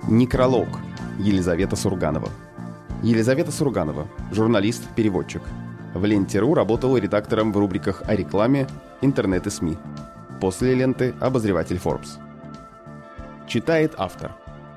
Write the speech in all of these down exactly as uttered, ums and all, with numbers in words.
Некролог. Елизавета Сурганова. Елизавета Сурганова, журналист-переводчик. В ленте.ру работала редактором в рубриках о рекламе, интернет и СМИ. После ленты обозреватель Forbes. Читает автор.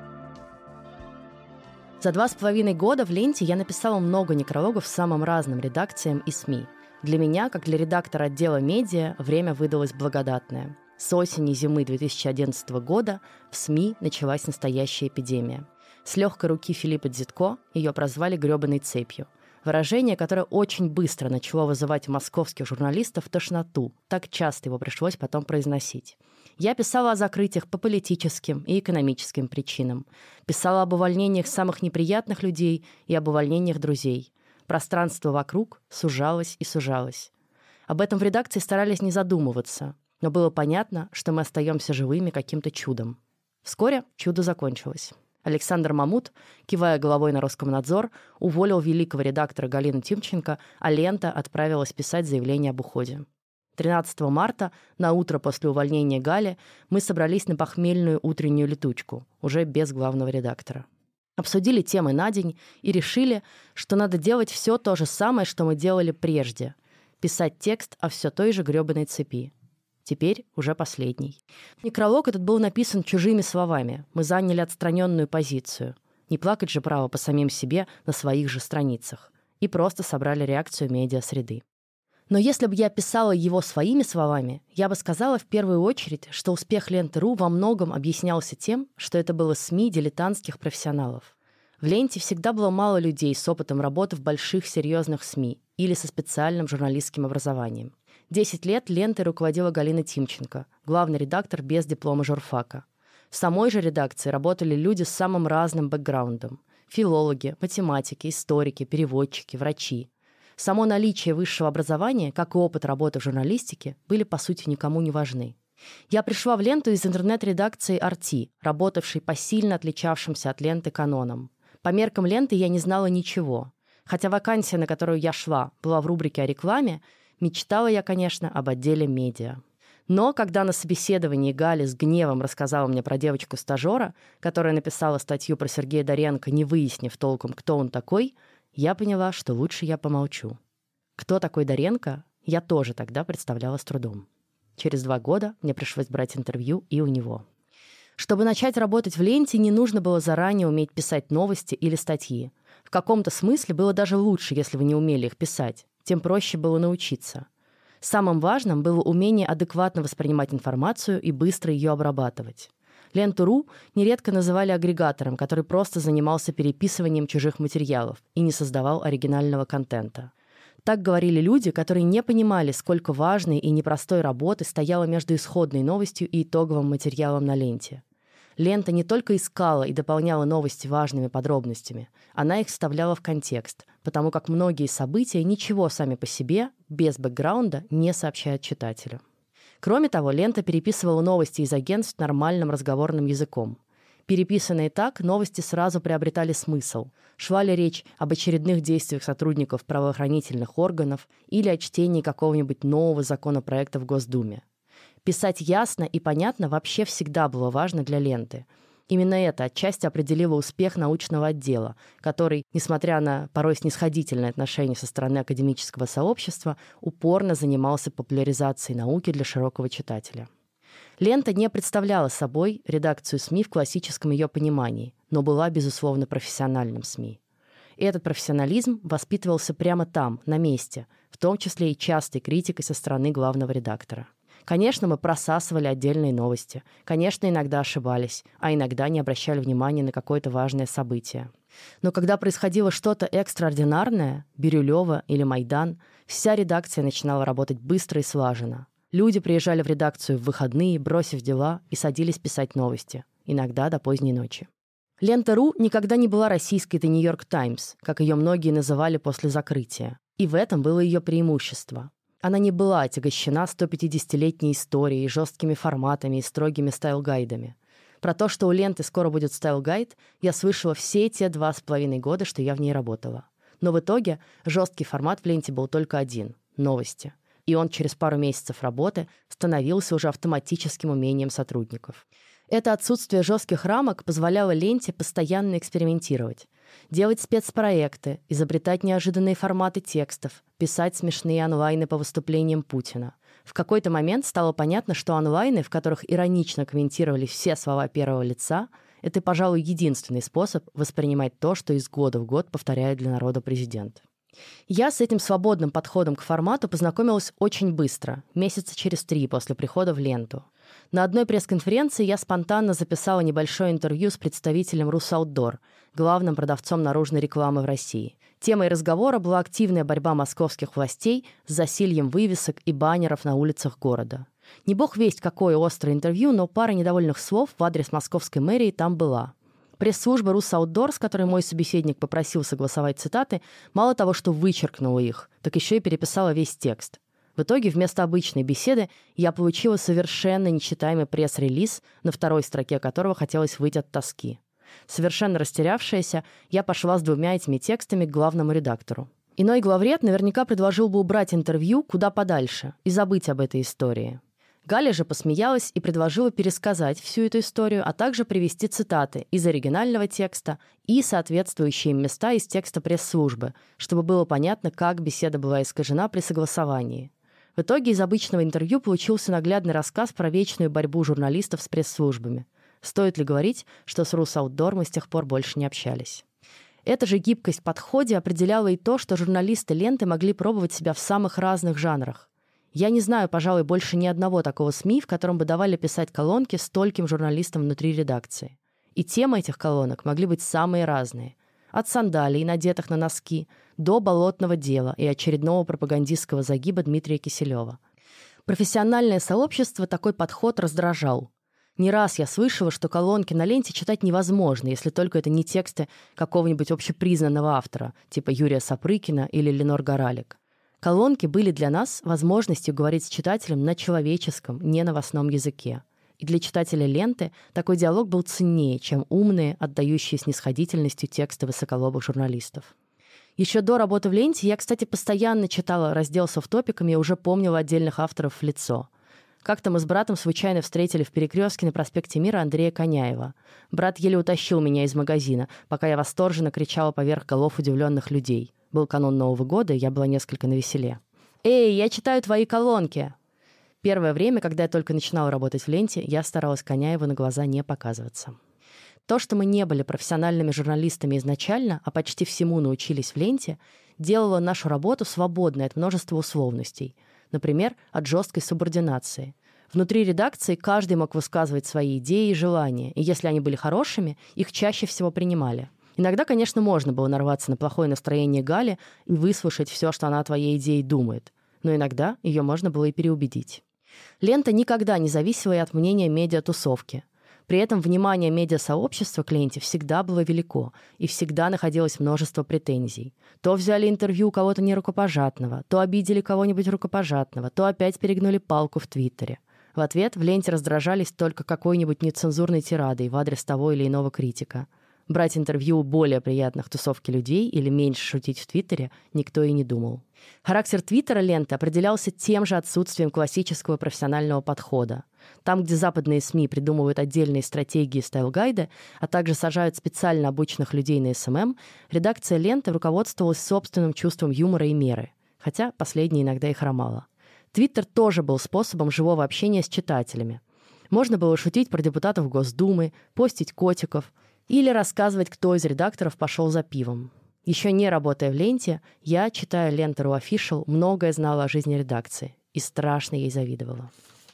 За два с половиной года в ленте я написала много некрологов самым разным редакциям и СМИ. Для меня, как для редактора отдела медиа, время выдалось благодатное. С осени-зимы две тысячи одиннадцатого года в СМИ началась настоящая эпидемия. С легкой руки Филиппа Дзитко ее прозвали «гребаной цепью». Выражение, которое очень быстро начало вызывать у московских журналистов тошноту. Так часто его пришлось потом произносить. Я писала о закрытиях по политическим и экономическим причинам. Писала об увольнениях самых неприятных людей и об увольнениях друзей. Пространство вокруг сужалось и сужалось. Об этом в редакции старались не задумываться, но было понятно, что мы остаемся живыми каким-то чудом. Вскоре чудо закончилось. Александр Мамут, кивая головой на Роскомнадзор, уволил великого редактора Галину Тимченко, а лента отправилась писать заявление об уходе. тринадцатого марта, на утро после увольнения Гали, мы собрались на похмельную утреннюю летучку, уже без главного редактора. Обсудили темы на день и решили, что надо делать все то же самое, что мы делали прежде – писать текст о все той же гребаной цепи. Теперь уже последний. Некролог этот был написан чужими словами. Мы заняли отстраненную позицию. Не плакать же право по самим себе на своих же страницах. И просто собрали реакцию медиасреды. Но если бы я писала его своими словами, я бы сказала в первую очередь, что успех ленты.ру во многом объяснялся тем, что это было СМИ дилетантских профессионалов. В ленте всегда было мало людей с опытом работы в больших серьезных СМИ или со специальным журналистским образованием. Десять лет лентой руководила Галина Тимченко, главный редактор без диплома журфака. В самой же редакции работали люди с самым разным бэкграундом. Филологи, математики, историки, переводчики, врачи. Само наличие высшего образования, как и опыт работы в журналистике, были, по сути, никому не важны. Я пришла в ленту из интернет-редакции «Арти», работавшей по сильно отличавшимся от ленты канонам. По меркам ленты я не знала ничего. Хотя вакансия, на которую я шла, была в рубрике о рекламе, мечтала я, конечно, об отделе медиа. Но когда на собеседовании Галя с гневом рассказала мне про девочку-стажера, которая написала статью про Сергея Доренко, не выяснив толком, кто он такой, я поняла, что лучше я помолчу. Кто такой Доренко, я тоже тогда представляла с трудом. Через два года мне пришлось брать интервью и у него. Чтобы начать работать в ленте, не нужно было заранее уметь писать новости или статьи. В каком-то смысле было даже лучше, если вы не умели их писать. Тем проще было научиться. Самым важным было умение адекватно воспринимать информацию и быстро ее обрабатывать. Ленту.ру нередко называли агрегатором, который просто занимался переписыванием чужих материалов и не создавал оригинального контента. Так говорили люди, которые не понимали, сколько важной и непростой работы стояло между исходной новостью и итоговым материалом на ленте. Лента не только искала и дополняла новости важными подробностями, она их вставляла в контекст, потому как многие события ничего сами по себе, без бэкграунда, не сообщают читателю. Кроме того, лента переписывала новости из агентств нормальным разговорным языком. Переписанные так, новости сразу приобретали смысл. Шла ли речь об очередных действиях сотрудников правоохранительных органов или о чтении какого-нибудь нового законопроекта в Госдуме. Писать ясно и понятно вообще всегда было важно для ленты. Именно это отчасти определило успех научного отдела, который, несмотря на порой снисходительное отношение со стороны академического сообщества, упорно занимался популяризацией науки для широкого читателя. Лента не представляла собой редакцию СМИ в классическом ее понимании, но была, безусловно, профессиональным СМИ. И этот профессионализм воспитывался прямо там, на месте, в том числе и частой критикой со стороны главного редактора. Конечно, мы просасывали отдельные новости. Конечно, иногда ошибались, а иногда не обращали внимания на какое-то важное событие. Но когда происходило что-то экстраординарное, Бирюлево или Майдан, вся редакция начинала работать быстро и слаженно. Люди приезжали в редакцию в выходные, бросив дела, и садились писать новости, иногда до поздней ночи. Лента.ру никогда не была российской «The New York Times», как ее многие называли после закрытия. И в этом было ее преимущество. Она не была отягощена сто пятидесятилетней историей, жесткими форматами и строгими стайл-гайдами. Про то, что у ленты скоро будет стайл-гайд, я слышала все те два с половиной года, что я в ней работала. Но в итоге жесткий формат в ленте был только один – новости. И он через пару месяцев работы становился уже автоматическим умением сотрудников. Это отсутствие жестких рамок позволяло ленте постоянно экспериментировать. Делать спецпроекты, изобретать неожиданные форматы текстов, писать смешные онлайны по выступлениям Путина. В какой-то момент стало понятно, что онлайны, в которых иронично комментировались все слова первого лица, это, пожалуй, единственный способ воспринимать то, что из года в год повторяет для народа президент. Я с этим свободным подходом к формату познакомилась очень быстро, месяца через три после прихода в ленту. На одной пресс-конференции я спонтанно записала небольшое интервью с представителем Русаутдор, главным продавцом наружной рекламы в России. Темой разговора была активная борьба московских властей с засильем вывесок и баннеров на улицах города. Не бог весть, какое острое интервью, но пара недовольных слов в адрес московской мэрии там была. Пресс-служба Русаутдор, с которой мой собеседник попросил согласовать цитаты, мало того, что вычеркнула их, так еще и переписала весь текст. В итоге вместо обычной беседы я получила совершенно нечитаемый пресс-релиз, на второй строке которого хотелось выйти от тоски. Совершенно растерявшаяся, я пошла с двумя этими текстами к главному редактору. Иной главред наверняка предложил бы убрать интервью куда подальше и забыть об этой истории. Галя же посмеялась и предложила пересказать всю эту историю, а также привести цитаты из оригинального текста и соответствующие им места из текста пресс-службы, чтобы было понятно, как беседа была искажена при согласовании. В итоге из обычного интервью получился наглядный рассказ про вечную борьбу журналистов с пресс-службами. Стоит ли говорить, что с Русаутдор мы с тех пор больше не общались? Эта же гибкость в подходе определяла и то, что журналисты ленты могли пробовать себя в самых разных жанрах. Я не знаю, пожалуй, больше ни одного такого СМИ, в котором бы давали писать колонки стольким журналистам внутри редакции. И темы этих колонок могли быть самые разные. От сандалий, надетых на носки, до болотного дела и очередного пропагандистского загиба Дмитрия Киселева. Профессиональное сообщество такой подход раздражал. Не раз я слышала, что колонки на ленте читать невозможно, если только это не тексты какого-нибудь общепризнанного автора, типа Юрия Сапрыкина или Ленор Горалик. Колонки были для нас возможностью говорить с читателем на человеческом, не новостном языке. И для читателя ленты такой диалог был ценнее, чем умные, отдающие снисходительностью тексты высоколобых журналистов. Еще до работы в ленте я, кстати, постоянно читала раздел с офф-топиками и уже помнила отдельных авторов в лицо. Как-то мы с братом случайно встретили в перекрестке на проспекте Мира Андрея Коняева. Брат еле утащил меня из магазина, пока я восторженно кричала поверх голов удивленных людей. Был канун Нового года, и я была несколько навеселе. «Эй, я читаю твои колонки!» Первое время, когда я только начинала работать в ленте, я старалась Коняеву на глаза не показываться. То, что мы не были профессиональными журналистами изначально, а почти всему научились в ленте, делало нашу работу свободной от множества условностей. Например, от жесткой субординации. Внутри редакции каждый мог высказывать свои идеи и желания, и если они были хорошими, их чаще всего принимали. Иногда, конечно, можно было нарваться на плохое настроение Гали и выслушать все, что она о твоей идее думает. Но иногда ее можно было и переубедить. Лента никогда не зависела и от мнения медиатусовки. При этом внимание медиасообщества к ленте всегда было велико, и всегда находилось множество претензий. То взяли интервью у кого-то нерукопожатного, то обидели кого-нибудь рукопожатного, то опять перегнули палку в Твиттере. В ответ в ленте раздражались только какой-нибудь нецензурной тирадой в адрес того или иного критика. Брать интервью у более приятных тусовки людей или меньше шутить в Твиттере никто и не думал. Характер Твиттера ленты определялся тем же отсутствием классического профессионального подхода. Там, где западные СМИ придумывают отдельные стратегии и стайл-гайды, а также сажают специально обученных людей на эс эм эм, редакция ленты руководствовалась собственным чувством юмора и меры, хотя последнее иногда и хромало. Твиттер тоже был способом живого общения с читателями. Можно было шутить про депутатов Госдумы, постить котиков или рассказывать, кто из редакторов пошел за пивом. Еще не работая в ленте, я, читая Лентеру Official, многое знала о жизни редакции и страшно ей завидовала.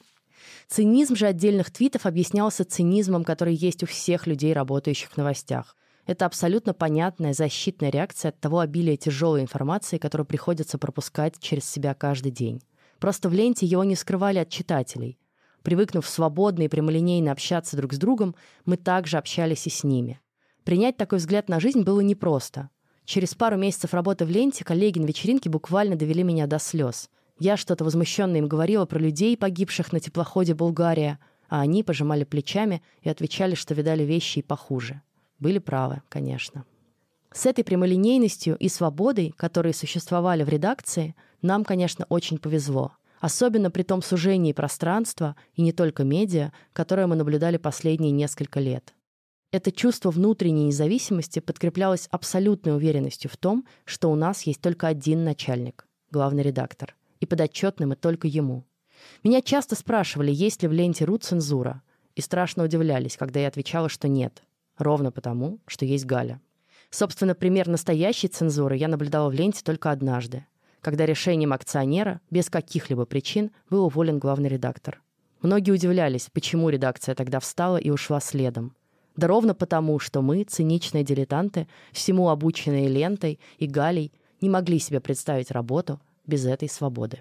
Цинизм же отдельных твитов объяснялся цинизмом, который есть у всех людей, работающих в новостях. Это абсолютно понятная защитная реакция от того обилия тяжелой информации, которую приходится пропускать через себя каждый день. Просто в ленте его не скрывали от читателей. Привыкнув свободно и прямолинейно общаться друг с другом, мы также общались и с ними. Принять такой взгляд на жизнь было непросто. Через пару месяцев работы в ленте коллеги на вечеринке буквально довели меня до слез. Я что-то возмущенно им говорила про людей, погибших на теплоходе «Булгария», а они пожимали плечами и отвечали, что видали вещи и похуже. Были правы, конечно. С этой прямолинейностью и свободой, которые существовали в редакции, нам, конечно, очень повезло. Особенно при том сужении пространства, и не только медиа, которое мы наблюдали последние несколько лет. Это чувство внутренней независимости подкреплялось абсолютной уверенностью в том, что у нас есть только один начальник — главный редактор, и подотчетны мы только ему. Меня часто спрашивали, есть ли в ленте.ру цензура, и страшно удивлялись, когда я отвечала, что нет, ровно потому, что есть Галя. Собственно, пример настоящей цензуры я наблюдала в ленте только однажды, когда решением акционера, без каких-либо причин, был уволен главный редактор. Многие удивлялись, почему редакция тогда встала и ушла следом. Да ровно потому, что мы, циничные дилетанты, всему обученные лентой и Галей, не могли себе представить работу без этой свободы.